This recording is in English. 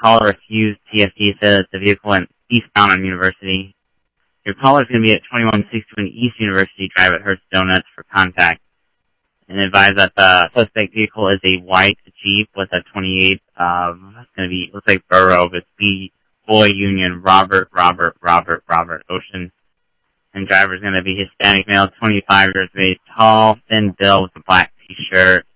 caller refused. TFT said that the vehicle went eastbound on University. Your caller is going to be at 2161 East University Drive at Hertz Donuts for contact. And advise that the suspect vehicle is a white Jeep with a 28 of, it's going to be, looks like Burrow, but it's B, Boy Union, Robert Ocean. And driver is going to be Hispanic male, 25 years of age, tall, thin build with a black t-shirt.